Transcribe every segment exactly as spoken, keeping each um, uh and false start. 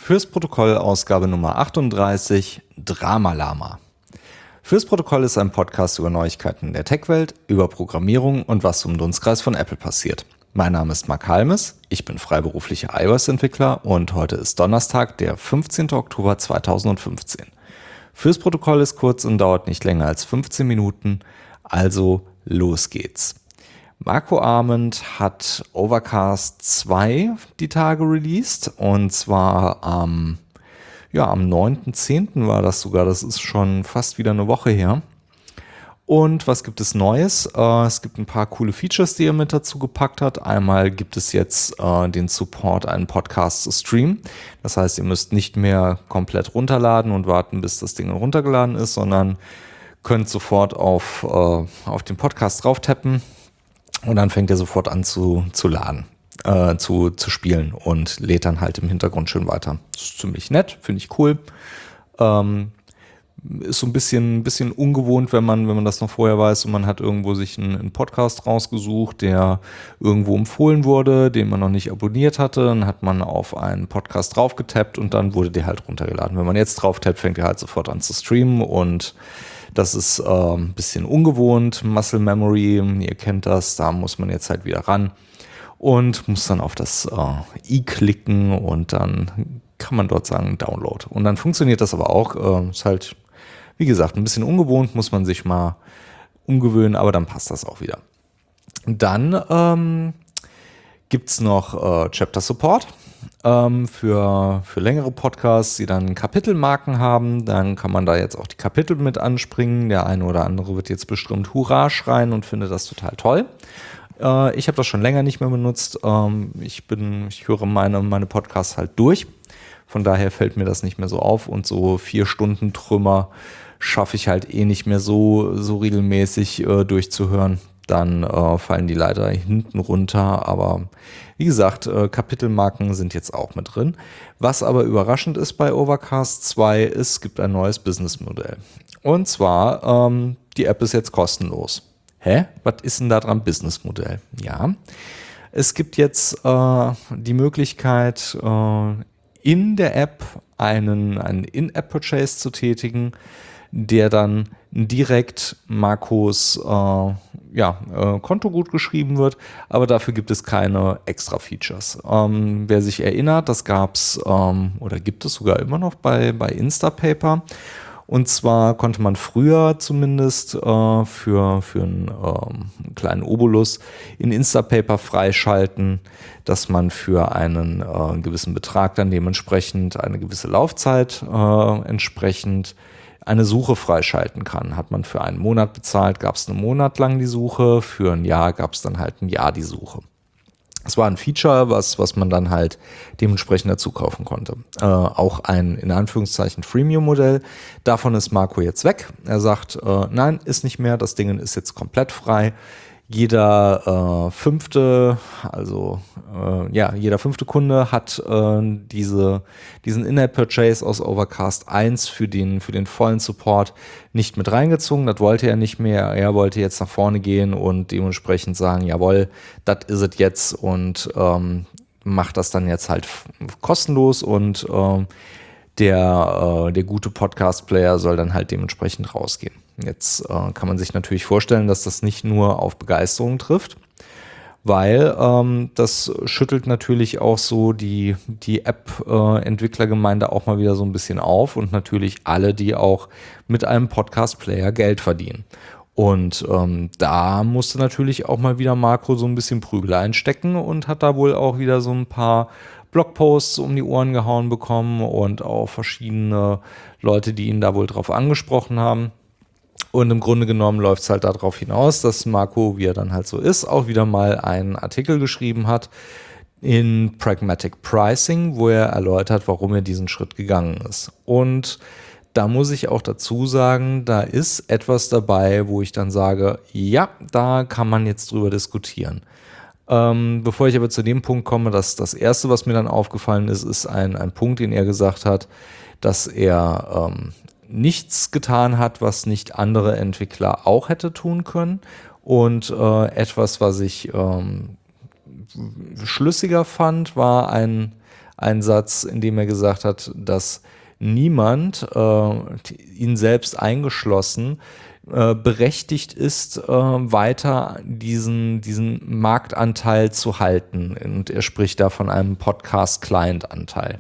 Fürs Protokoll Ausgabe Nummer achtunddreißig, Dramalama. Fürs Protokoll ist ein Podcast über Neuigkeiten der Tech-Welt, über Programmierung und was im Dunstkreis von Apple passiert. Mein Name ist Mark Halmes, ich bin freiberuflicher iOS-Entwickler und heute ist Donnerstag, der fünfzehnten Oktober zweitausendfünfzehn. Fürs Protokoll ist kurz und dauert nicht länger als fünfzehn Minuten, also los geht's. Marco Arment hat Overcast zwei die Tage released und zwar am, ja, am neunten zehnten war das sogar, das ist schon fast wieder eine Woche her. Und was gibt es Neues? Äh, es gibt ein paar coole Features, die er mit dazu gepackt hat. Einmal gibt es jetzt äh, den Support, einen Podcast zu streamen. Das heißt, ihr müsst nicht mehr komplett runterladen und warten, bis das Ding runtergeladen ist, sondern könnt sofort auf, äh, auf den Podcast drauf tappen. Und dann fängt er sofort an zu, zu laden, äh, zu, zu spielen und lädt dann halt im Hintergrund schön weiter. Das ist ziemlich nett, finde ich cool. Ähm, ist so ein bisschen, bisschen ungewohnt, wenn man, wenn man das noch vorher weiß und man hat irgendwo sich einen, einen Podcast rausgesucht, der irgendwo empfohlen wurde, den man noch nicht abonniert hatte. Dann hat man auf einen Podcast draufgetappt und dann wurde der halt runtergeladen. Wenn man jetzt drauf tappt, fängt er halt sofort an zu streamen und das ist äh, ein bisschen ungewohnt. Muscle Memory, ihr kennt das, da muss man jetzt halt wieder ran und muss dann auf das äh, i klicken und dann kann man dort sagen Download. Und dann funktioniert das aber auch. Äh, ist halt, wie gesagt, ein bisschen ungewohnt, muss man sich mal umgewöhnen, aber dann passt das auch wieder. Dann ähm, gibt es noch äh, Chapter Support. Für, für längere Podcasts, die dann Kapitelmarken haben, dann kann man da jetzt auch die Kapitel mit anspringen. Der eine oder andere wird jetzt bestimmt Hurra schreien und findet das total toll. Äh, ich habe das schon länger nicht mehr benutzt. Ähm, ich bin, ich höre meine, meine Podcasts halt durch. Von daher fällt mir das nicht mehr so auf und so vier Stunden Trümmer schaffe ich halt eh nicht mehr so, so regelmäßig äh, durchzuhören. Dann äh, fallen die leider hinten runter, aber wie gesagt, äh, Kapitelmarken sind jetzt auch mit drin. Was aber überraschend ist bei Overcast zwei, ist, es gibt ein neues Businessmodell. Und zwar, ähm, die App ist jetzt kostenlos. Hä? Was ist denn da dran Businessmodell? Ja, es gibt jetzt äh, die Möglichkeit, äh, in der App einen, einen In-App-Purchase zu tätigen, der dann direkt Marcos äh, ja, äh, Konto gut geschrieben wird, aber dafür gibt es keine extra Features. Ähm, wer sich erinnert, das gab es ähm, oder gibt es sogar immer noch bei, bei Instapaper. Und zwar konnte man früher zumindest äh, für, für einen, ähm, einen kleinen Obolus in Instapaper freischalten, dass man für einen äh, gewissen Betrag dann dementsprechend eine gewisse Laufzeit äh, entsprechend eine Suche freischalten kann. Hat man für einen Monat bezahlt, gab es einen Monat lang die Suche, für ein Jahr gab es dann halt ein Jahr die Suche. Es war ein Feature, was, was man dann halt dementsprechend dazu kaufen konnte. Äh, auch ein, in Anführungszeichen, Freemium-Modell. Davon ist Marco jetzt weg. Er sagt, äh, nein, ist nicht mehr, das Ding ist jetzt komplett frei. Jeder äh, fünfte, also äh, ja, jeder fünfte Kunde hat äh, diese, diesen In-App-Purchase aus Overcast eins für den, für den vollen Support nicht mit reingezogen. Das wollte er nicht mehr. Er wollte jetzt nach vorne gehen und dementsprechend sagen, jawohl, das ist es jetzt und ähm, macht das dann jetzt halt f- kostenlos und ähm, der, äh, der gute Podcast-Player soll dann halt dementsprechend rausgehen. Jetzt äh, kann man sich natürlich vorstellen, dass das nicht nur auf Begeisterung trifft, weil ähm, das schüttelt natürlich auch so die, die App-Entwicklergemeinde auch mal wieder so ein bisschen auf und natürlich alle, die auch mit einem Podcast-Player Geld verdienen. Und ähm, da musste natürlich auch mal wieder Marco so ein bisschen Prügel einstecken und hat da wohl auch wieder so ein paar Blogposts um die Ohren gehauen bekommen und auch verschiedene Leute, die ihn da wohl drauf angesprochen haben. Und im Grunde genommen läuft es halt darauf hinaus, dass Marco, wie er dann halt so ist, auch wieder mal einen Artikel geschrieben hat in Pragmatic Pricing, wo er erläutert, warum er diesen Schritt gegangen ist. Und da muss ich auch dazu sagen, da ist etwas dabei, wo ich dann sage, ja, da kann man jetzt drüber diskutieren. Ähm, bevor ich aber zu dem Punkt komme, dass das Erste, was mir dann aufgefallen ist, ist ein, ein Punkt, den er gesagt hat, dass er ähm, nichts getan hat, was nicht andere Entwickler auch hätte tun können. Und äh, etwas, was ich ähm, schlüssiger fand, war ein, einen Satz, in dem er gesagt hat, dass niemand, äh, ihn selbst eingeschlossen, äh, berechtigt ist, äh, weiter diesen, diesen Marktanteil zu halten. Und er spricht da von einem Podcast-Client-Anteil.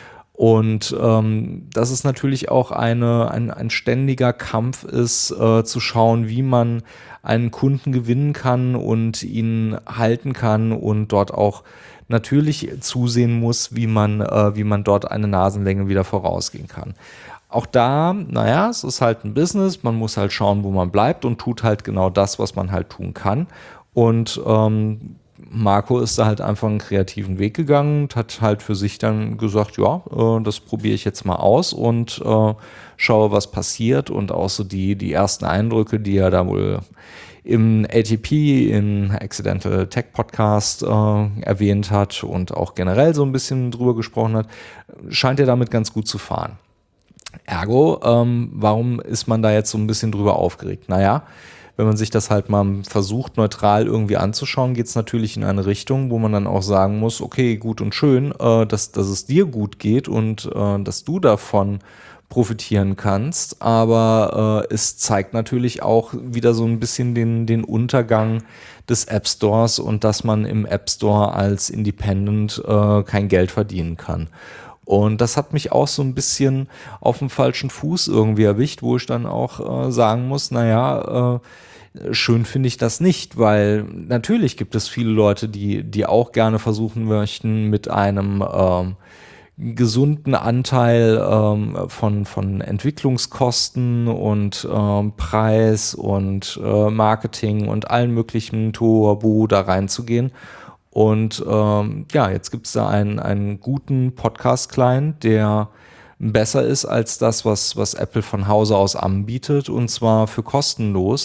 Und ähm, dass es natürlich auch eine, ein, ein ständiger Kampf ist, äh, zu schauen, wie man einen Kunden gewinnen kann und ihn halten kann und dort auch natürlich zusehen muss, wie man, äh, wie man dort eine Nasenlänge wieder vorausgehen kann. Auch da, naja, es ist halt ein Business, man muss halt schauen, wo man bleibt und tut halt genau das, was man halt tun kann. Und ähm, Marco ist da halt einfach einen kreativen Weg gegangen und hat halt für sich dann gesagt, ja, äh, das probiere ich jetzt mal aus und äh, schaue, was passiert. Und auch so die, die ersten Eindrücke, die er da wohl im A T P, im Accidental Tech Podcast äh, erwähnt hat und auch generell so ein bisschen drüber gesprochen hat, scheint er damit ganz gut zu fahren. Ergo, ähm, warum ist man da jetzt so ein bisschen drüber aufgeregt? Naja, wenn man sich das halt mal versucht, neutral irgendwie anzuschauen, geht es natürlich in eine Richtung, wo man dann auch sagen muss, okay, gut und schön, äh, dass, dass es dir gut geht und äh, dass du davon profitieren kannst, aber äh, es zeigt natürlich auch wieder so ein bisschen den, den Untergang des App Stores und dass man im App Store als Independent äh, kein Geld verdienen kann. Und das hat mich auch so ein bisschen auf dem falschen Fuß irgendwie erwischt, wo ich dann auch äh, sagen muss, naja, äh, schön finde ich das nicht, weil natürlich gibt es viele Leute, die, die auch gerne versuchen möchten, mit einem ähm, gesunden Anteil ähm, von, von Entwicklungskosten und ähm, Preis und äh, Marketing und allen möglichen Tohuwabohu da reinzugehen. Und ähm, ja, jetzt gibt es da einen, einen guten Podcast-Client, der besser ist als das, was, was Apple von Hause aus anbietet, und zwar für kostenlos.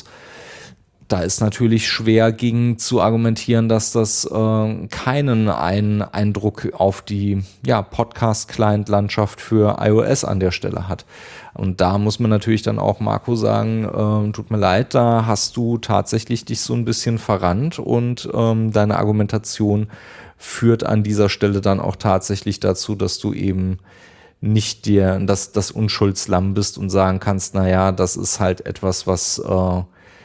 Da ist natürlich schwer gegen zu argumentieren, dass das äh, keinen ein Eindruck auf die ja, Podcast-Client-Landschaft für iOS an der Stelle hat. Und da muss man natürlich dann auch Marco sagen, äh, tut mir leid, da hast du tatsächlich dich so ein bisschen verrannt und ähm, deine Argumentation führt an dieser Stelle dann auch tatsächlich dazu, dass du eben nicht dir das, das Unschuldslamm bist und sagen kannst, naja, das ist halt etwas, was äh,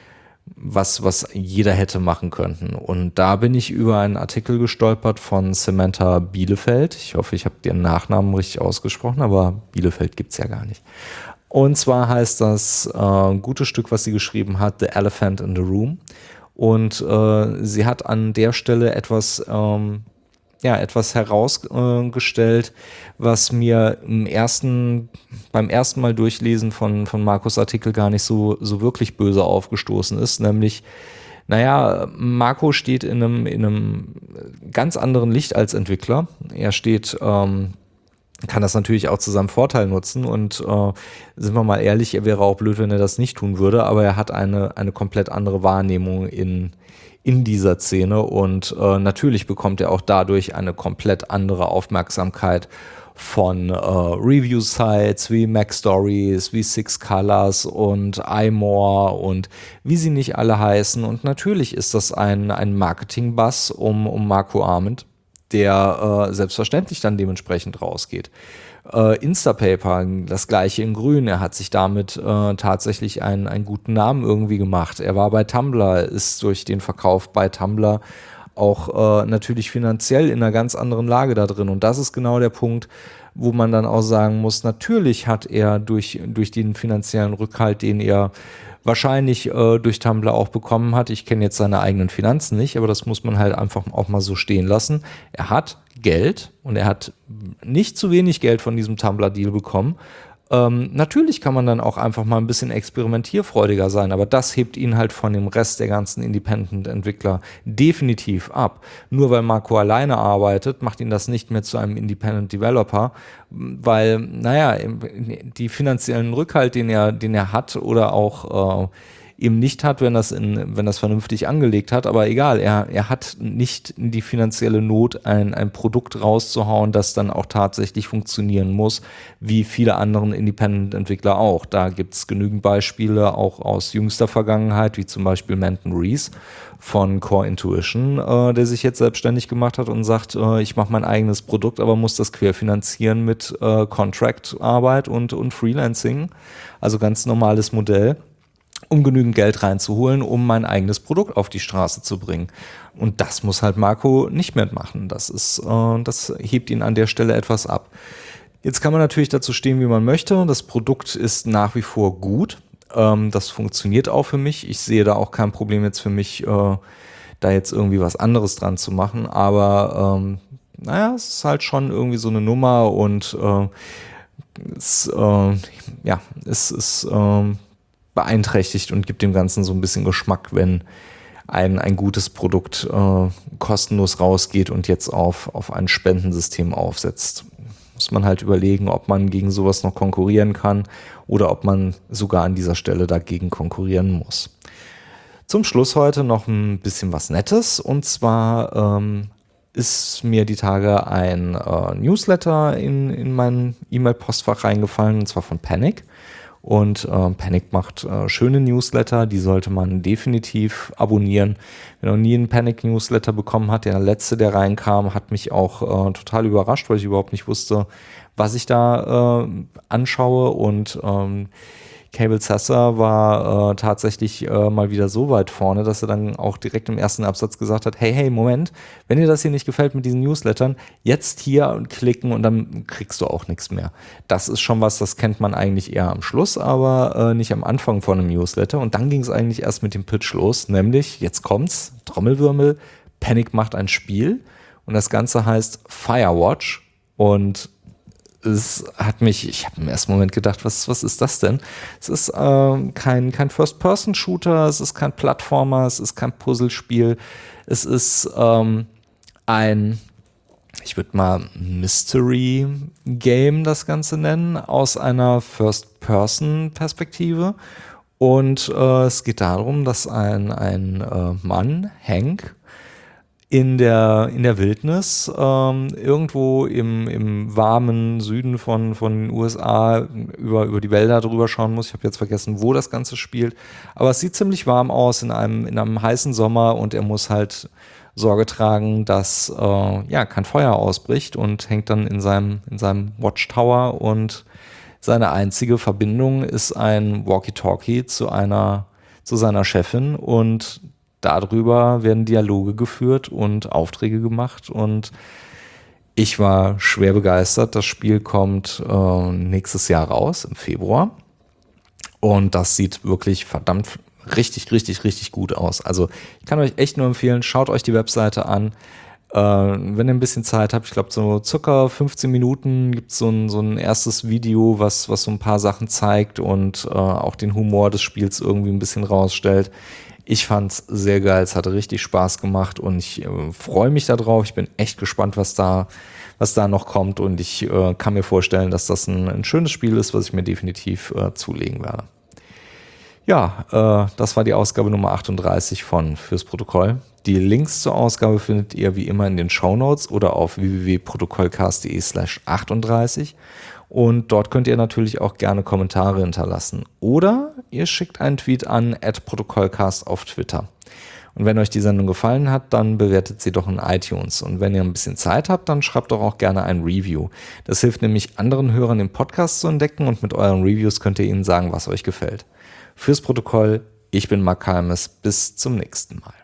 was, was jeder hätte machen können. Und da bin ich über einen Artikel gestolpert von Samantha Bielefeld. Ich hoffe, ich habe den Nachnamen richtig ausgesprochen, aber Bielefeld gibt's ja gar nicht. Und zwar heißt das äh, ein gutes Stück, was sie geschrieben hat, The Elephant in the Room. Und äh, sie hat an der Stelle etwas ähm, ja, etwas herausgestellt, was mir im ersten, beim ersten Mal durchlesen von, von Marcos Artikel gar nicht so, so wirklich böse aufgestoßen ist, nämlich, naja, Marco steht in einem, in einem ganz anderen Licht als Entwickler. Er steht, ähm, kann das natürlich auch zu seinem Vorteil nutzen und äh, sind wir mal ehrlich, er wäre auch blöd, wenn er das nicht tun würde, aber er hat eine, eine komplett andere Wahrnehmung in in dieser Szene und äh, natürlich bekommt er auch dadurch eine komplett andere Aufmerksamkeit von äh, Review-Sites wie MacStories, wie Six Colors und iMore und wie sie nicht alle heißen. Und natürlich ist das ein, ein Marketing-Buzz um, um Marco Arment, der äh, selbstverständlich dann dementsprechend rausgeht. Äh, Instapaper, das gleiche in grün. Er hat sich damit äh, tatsächlich einen, einen guten Namen irgendwie gemacht. Er war bei Tumblr, ist durch den Verkauf bei Tumblr auch äh, natürlich finanziell in einer ganz anderen Lage da drin. Und das ist genau der Punkt, wo man dann auch sagen muss, natürlich hat er durch, durch den finanziellen Rückhalt, den er wahrscheinlich äh, durch Tumblr auch bekommen hat. Ich kenne jetzt seine eigenen Finanzen nicht, aber das muss man halt einfach auch mal so stehen lassen. Er hat Geld und er hat nicht zu wenig Geld von diesem Tumblr-Deal bekommen. Ähm, natürlich kann man dann auch einfach mal ein bisschen experimentierfreudiger sein, aber das hebt ihn halt von dem Rest der ganzen Independent-Entwickler definitiv ab. Nur weil Marco alleine arbeitet, macht ihn das nicht mehr zu einem Independent-Developer, weil, naja, die finanziellen Rückhalt, den er, den er hat oder auch äh, eben nicht hat, wenn das in, wenn das vernünftig angelegt hat. Aber egal, er, er hat nicht die finanzielle Not, ein, ein Produkt rauszuhauen, das dann auch tatsächlich funktionieren muss, wie viele anderen Independent-Entwickler auch. Da gibt es genügend Beispiele, auch aus jüngster Vergangenheit, wie zum Beispiel Manton Rees von Core Intuition, äh, der sich jetzt selbstständig gemacht hat und sagt, äh, ich mache mein eigenes Produkt, aber muss das querfinanzieren mit äh, Contract-Arbeit und, und Freelancing. Also ganz normales Modell, um genügend Geld reinzuholen, um mein eigenes Produkt auf die Straße zu bringen. Und das muss halt Marco nicht mehr machen. Das ist, äh, das hebt ihn an der Stelle etwas ab. Jetzt kann man natürlich dazu stehen, wie man möchte. Das Produkt ist nach wie vor gut. Ähm, das funktioniert auch für mich. Ich sehe da auch kein Problem jetzt für mich, äh, da jetzt irgendwie was anderes dran zu machen. Aber ähm, naja, es ist halt schon irgendwie so eine Nummer und äh, es, äh, ja, es ist äh, beeinträchtigt und gibt dem Ganzen so ein bisschen Geschmack, wenn ein, ein gutes Produkt äh, kostenlos rausgeht und jetzt auf, auf ein Spendensystem aufsetzt. Muss man halt überlegen, ob man gegen sowas noch konkurrieren kann oder ob man sogar an dieser Stelle dagegen konkurrieren muss. Zum Schluss heute noch ein bisschen was Nettes, und zwar ähm, ist mir die Tage ein äh, Newsletter in, in mein E-Mail-Postfach reingefallen, und zwar von Panic. Und äh, Panic macht äh, schöne Newsletter, die sollte man definitiv abonnieren. Wer noch nie einen Panic-Newsletter bekommen hat, der letzte, der reinkam, hat mich auch äh, total überrascht, weil ich überhaupt nicht wusste, was ich da äh, anschaue. Und ähm, Cable Sasser war äh, tatsächlich äh, mal wieder so weit vorne, dass er dann auch direkt im ersten Absatz gesagt hat, hey, hey, Moment, wenn dir das hier nicht gefällt mit diesen Newslettern, jetzt hier klicken und dann kriegst du auch nichts mehr. Das ist schon was, das kennt man eigentlich eher am Schluss, aber äh, nicht am Anfang von einem Newsletter. Und dann ging es eigentlich erst mit dem Pitch los, nämlich, jetzt kommt's, Trommelwirbel, Panic macht ein Spiel und das Ganze heißt Firewatch, und es hat mich, ich habe im ersten Moment gedacht, was, was ist das denn? Es ist ähm, kein, kein First-Person-Shooter, es ist kein Plattformer, es ist kein Puzzlespiel, es ist ähm, ein, ich würde mal Mystery-Game das Ganze nennen, aus einer First-Person-Perspektive. Und äh, es geht darum, dass ein, ein äh, Mann, Hank, in der, in der Wildnis, ähm, irgendwo im, im warmen Süden von, von den U S A über, über die Wälder drüber schauen muss. Ich habe jetzt vergessen, wo das Ganze spielt. Aber es sieht ziemlich warm aus in einem, in einem heißen Sommer, und er muss halt Sorge tragen, dass äh, ja, kein Feuer ausbricht, und hängt dann in seinem, in seinem Watchtower, und seine einzige Verbindung ist ein Walkie-Talkie zu einer, zu seiner Chefin, und darüber werden Dialoge geführt und Aufträge gemacht, und ich war schwer begeistert. Das Spiel kommt äh, nächstes Jahr raus, im Februar, und das sieht wirklich verdammt richtig, richtig, richtig gut aus. Also ich kann euch echt nur empfehlen, schaut euch die Webseite an. Äh, wenn ihr ein bisschen Zeit habt, ich glaube so circa fünfzehn Minuten, gibt es so ein, so ein erstes Video, was, was so ein paar Sachen zeigt und äh, auch den Humor des Spiels irgendwie ein bisschen rausstellt. Ich fand's sehr geil, es hat richtig Spaß gemacht, und ich äh, freue mich darauf. Ich bin echt gespannt, was da, was da noch kommt, und ich äh, kann mir vorstellen, dass das ein, ein schönes Spiel ist, was ich mir definitiv äh, zulegen werde. Ja, äh, das war die Ausgabe Nummer achtunddreißig von Fürs Protokoll. Die Links zur Ausgabe findet ihr wie immer in den Shownotes oder auf w w w punkt protokollcast punkt de slash achtunddreißig. Und dort könnt ihr natürlich auch gerne Kommentare hinterlassen. Oder ihr schickt einen Tweet an at protokollcast auf Twitter. Und wenn euch die Sendung gefallen hat, dann bewertet sie doch in iTunes. Und wenn ihr ein bisschen Zeit habt, dann schreibt doch auch gerne ein Review. Das hilft nämlich anderen Hörern, den Podcast zu entdecken, und mit euren Reviews könnt ihr ihnen sagen, was euch gefällt. Fürs Protokoll, ich bin Mark Halmes. Bis zum nächsten Mal.